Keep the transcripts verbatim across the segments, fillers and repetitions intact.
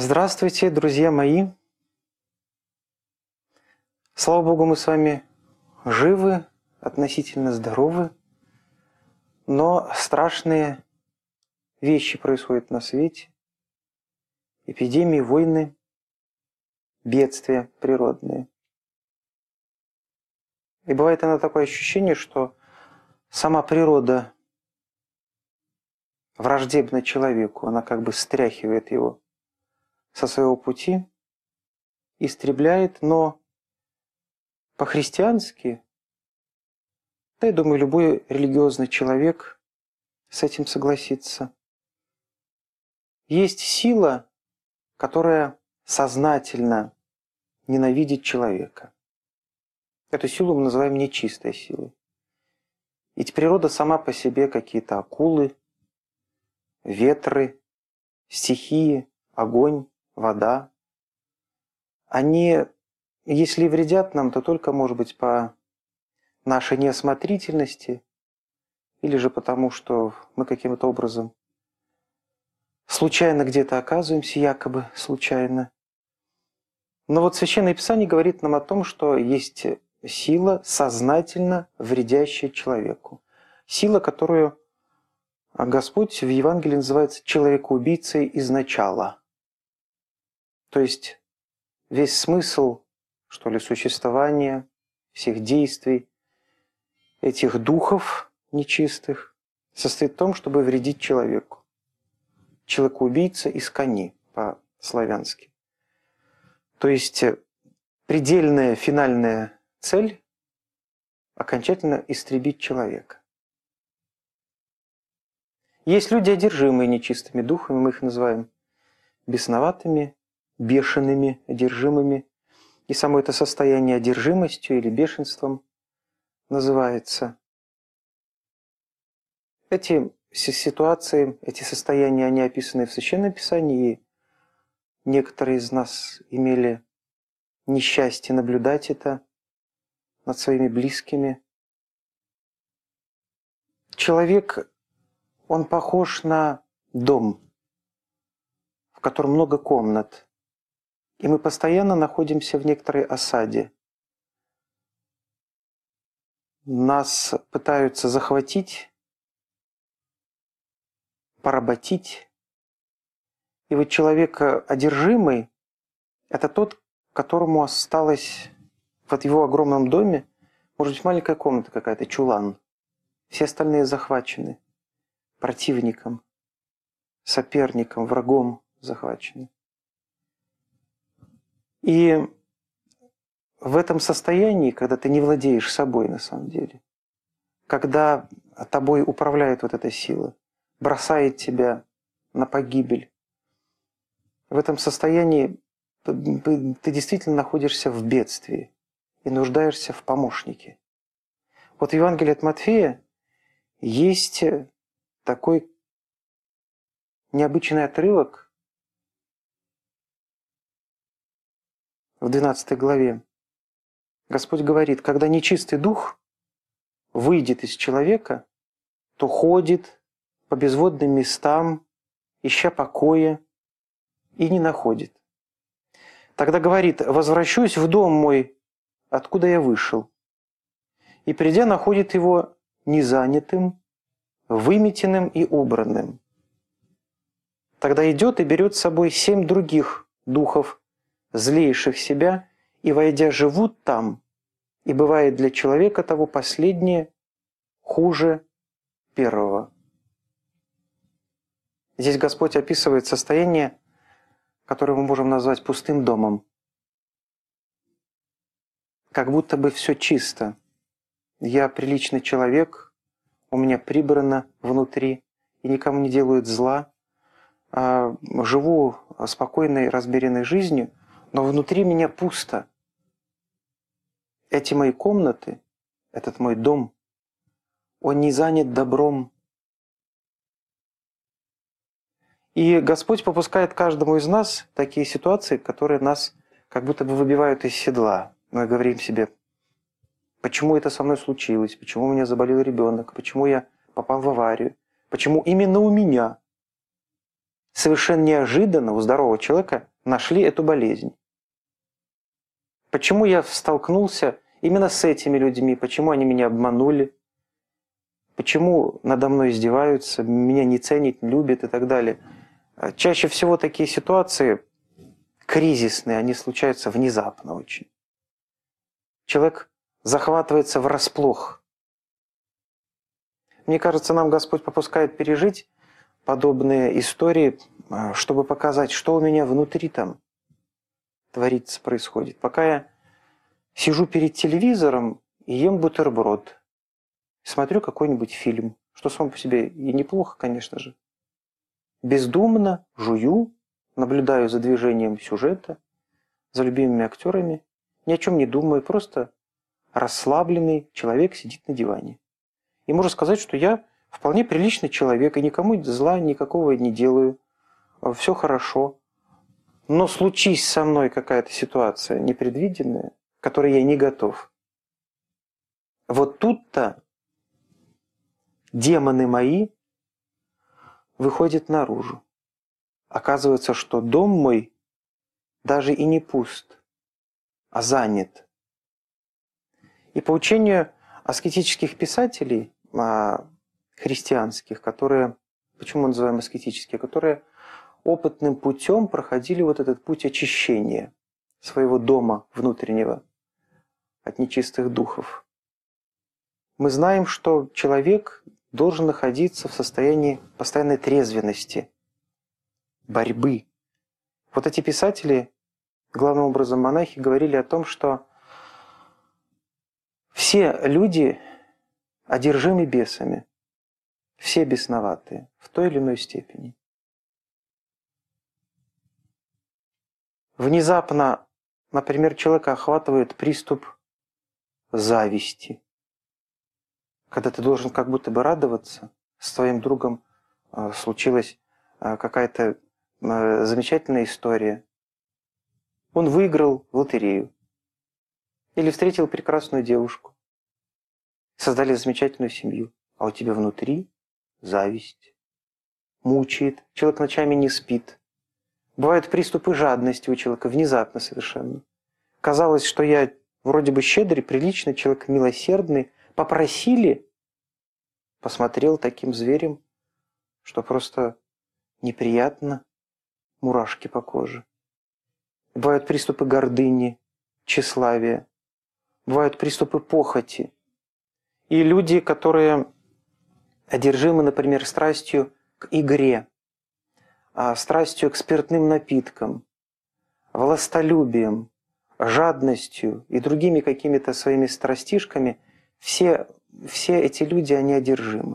Здравствуйте, друзья мои! Слава Богу, мы с вами живы, относительно здоровы, но страшные вещи происходят на свете. Эпидемии, войны, бедствия природные. И бывает иногда такое ощущение, что сама природа враждебна человеку, она как бы стряхивает его со своего пути, истребляет, но по-христиански, да, я думаю, любой религиозный человек с этим согласится. Есть сила, которая сознательно ненавидит человека. Эту силу мы называем нечистой силой. Ведь природа сама по себе какие-то акулы, ветры, стихии, огонь, вода. Они, если вредят нам, то только, может быть, по нашей неосмотрительности или же потому, что мы каким-то образом случайно где-то оказываемся, якобы случайно. Но вот Священное Писание говорит нам о том, что есть сила, сознательно вредящая человеку. Сила, которую Господь в Евангелии называет человекоубийцей изначала. То есть весь смысл, что ли, существования, всех действий этих духов нечистых состоит в том, чтобы вредить человеку. Человекоубийца из кони по-славянски. То есть предельная финальная цель – окончательно истребить человека. Есть люди, одержимые нечистыми духами, мы их называем бесноватыми, бешеными, одержимыми. И само это состояние одержимостью или бешенством называется. Эти ситуации, эти состояния, они описаны в Священном Писании, и некоторые из нас имели несчастье наблюдать это над своими близкими. Человек, он похож на дом, в котором много комнат, и мы постоянно находимся в некоторой осаде. Нас пытаются захватить, поработить. И вот человек одержимый – это тот, которому осталось вот в его огромном доме, может быть, маленькая комната какая-то, чулан. Все остальные захвачены противником, соперником, врагом захвачены. И в этом состоянии, когда ты не владеешь собой на самом деле, когда тобой управляет вот эта сила, бросает тебя на погибель, в этом состоянии ты действительно находишься в бедствии и нуждаешься в помощнике. Вот в Евангелии от Матфея есть такой необычный отрывок в двенадцатой главе. Господь говорит, когда нечистый дух выйдет из человека, то ходит по безводным местам, ища покоя, и не находит. Тогда говорит, возвращусь в дом мой, откуда я вышел. И придя, находит его незанятым, выметенным и убранным. Тогда идет и берет с собой семь других духов, злейших себя, и, войдя, живут там, и бывает для человека того последнее хуже первого. Здесь Господь описывает состояние, которое мы можем назвать пустым домом. Как будто бы все чисто. Я приличный человек, у меня прибрано внутри, и никому не делают зла. Живу спокойной, размеренной жизнью, но внутри меня пусто. Эти мои комнаты, этот мой дом, он не занят добром. И Господь попускает каждому из нас такие ситуации, которые нас как будто бы выбивают из седла. Мы говорим себе, почему это со мной случилось, почему у меня заболел ребенок, почему я попал в аварию, почему именно у меня. Совершенно неожиданно у здорового человека нашли эту болезнь. Почему я столкнулся именно с этими людьми, почему они меня обманули, почему надо мной издеваются, меня не ценят, не любят и так далее. Чаще всего такие ситуации кризисные, они случаются внезапно очень. Человек захватывается врасплох. Мне кажется, нам Господь попускает пережить подобные истории, чтобы показать, что у меня внутри там творится, происходит. Пока я сижу перед телевизором и ем бутерброд, смотрю какой-нибудь фильм, что сам по себе и неплохо, конечно же. Бездумно жую, наблюдаю за движением сюжета, за любимыми актерами, ни о чем не думаю, просто расслабленный человек сидит на диване. И можно сказать, что я вполне приличный человек, и никому зла никакого не делаю, все хорошо. Но случись со мной какая-то ситуация непредвиденная, к которой я не готов, вот тут-то демоны мои выходят наружу. Оказывается, что дом мой даже и не пуст, а занят. И по учению аскетических писателей, христианских, которые, почему мы называем аскетические, которые опытным путем проходили вот этот путь очищения своего дома внутреннего от нечистых духов. Мы знаем, что человек должен находиться в состоянии постоянной трезвенности, борьбы. Вот эти писатели, главным образом монахи, говорили о том, что все люди одержимы бесами, все бесноватые в той или иной степени. Внезапно, например, человека охватывает приступ зависти, когда ты должен как будто бы радоваться, с твоим другом э, случилась э, какая-то э, замечательная история. Он выиграл в лотерею или встретил прекрасную девушку, создали замечательную семью, а у тебя внутри зависть, мучает, человек ночами не спит. Бывают приступы жадности у человека, внезапно совершенно. Казалось, что я вроде бы щедрый, приличный человек, милосердный. Попросили, посмотрел таким зверем, что просто неприятно, мурашки по коже. Бывают приступы гордыни, тщеславия. Бывают приступы похоти. И люди, которые одержимы, например, страстью к игре, страстью к спиртным напиткам, властолюбием, жадностью и другими какими-то своими страстишками, все, все эти люди, они одержимы.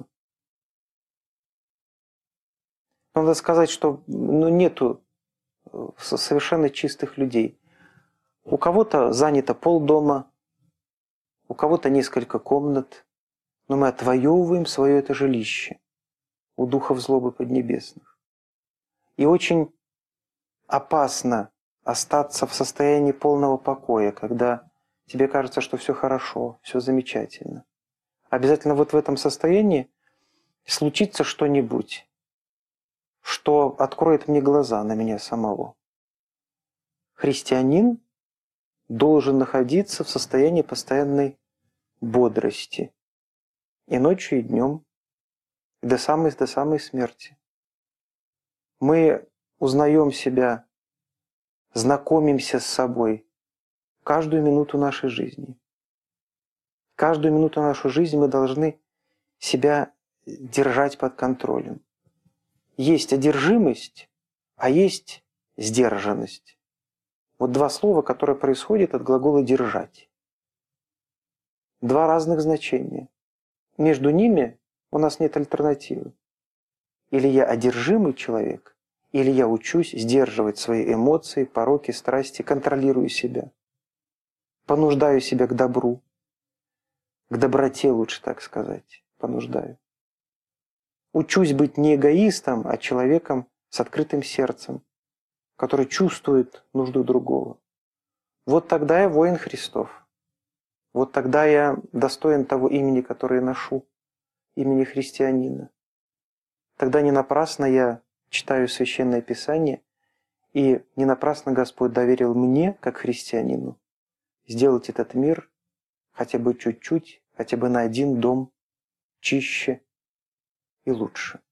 Надо сказать, что ну, нету совершенно чистых людей. У кого-то занято полдома, у кого-то несколько комнат, но мы отвоевываем свое это жилище у духов злобы поднебесных. И очень опасно остаться в состоянии полного покоя, когда тебе кажется, что все хорошо, все замечательно. Обязательно вот в этом состоянии случится что-нибудь, что откроет мне глаза на меня самого. Христианин должен находиться в состоянии постоянной бодрости и ночью, и днем, и до самой, до самой смерти. Мы узнаем себя, знакомимся с собой каждую минуту нашей жизни. Каждую минуту нашей жизни мы должны себя держать под контролем. Есть одержимость, а есть сдержанность. Вот два слова, которые происходят от глагола «держать». Два разных значения. Между ними у нас нет альтернативы. Или я одержимый человек, или я учусь сдерживать свои эмоции, пороки, страсти, контролирую себя. Понуждаю себя к добру, к доброте, лучше так сказать, понуждаю. Учусь быть не эгоистом, а человеком с открытым сердцем, который чувствует нужду другого. Вот тогда я воин Христов. Вот тогда я достоин того имени, которое ношу, имени христианина. Тогда не напрасно я читаю Священное Писание И не напрасно Господь доверил мне, как христианину, сделать этот мир хотя бы чуть-чуть, хотя бы на один дом чище и лучше.